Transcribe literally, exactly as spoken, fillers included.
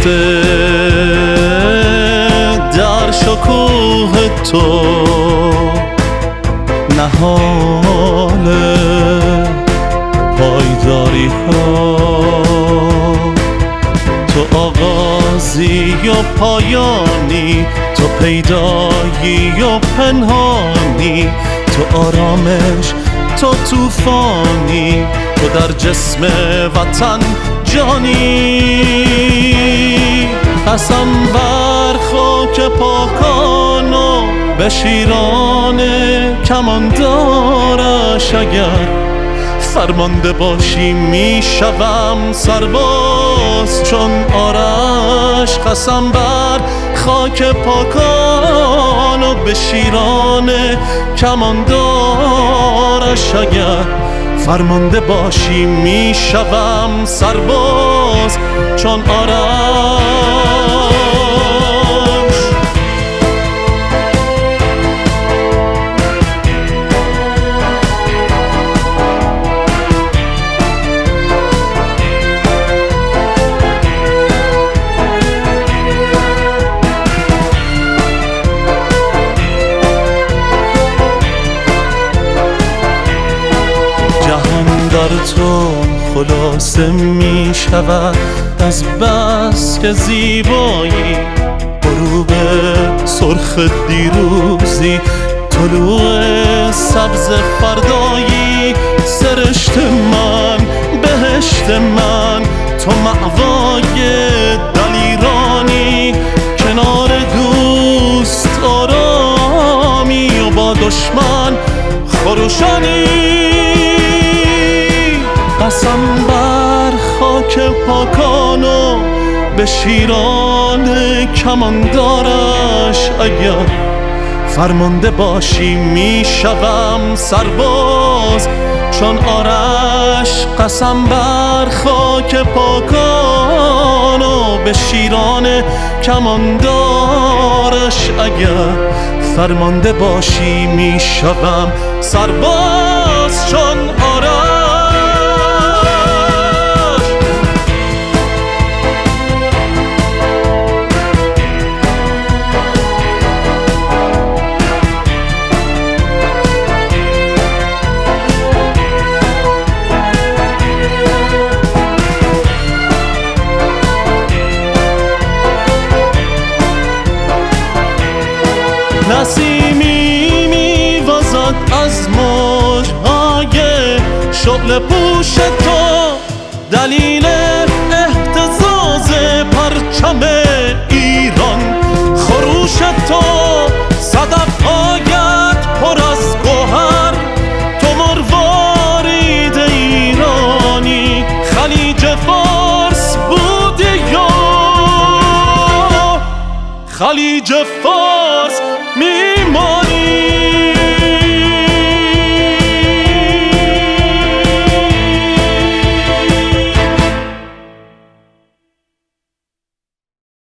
نهفته در شکوه تو، نهال پایداری ها. تو آغازی و پایانی، تو پیدایی و پنهانی، تو آرامش، تو طوفانی، تو در جسم وطن جانی. قسم بر خاک پاکان و به شیران کماندارش، اگر فرمانده باشی میشوم سرباز چون آرش. قسم بر خاک پاکان و به شیران کماندارش، اگر فرمانده باشی میشوم سرباز چون آرش. در تو خلاصه می شود از بس که زیبایی، غروب سرخ دیروزی، طلوع سبز فردایی. سرشت من، بهشت من، تو مأوای دلیرانی، کنار دوست آرامی و با دشمن خروشانی. قسم بر خاک پاکان و به شیران کماندارش، اگر فرمانده باشی میشوم سرباز چون آرش. قسم بر خاک پاکان و به شیران کماندارش، اگر فرمانده باشی میشوم سرباز چون آرش. نسیمی میوزد از موجهای شعله پوش تو، دلیل اهتزاز پرچم ایران خروش تو. صدف‌هایت پر از گوهر، تو مروارید ایرانی، خلیج فارس بودی یا خلیج فارس میمانی.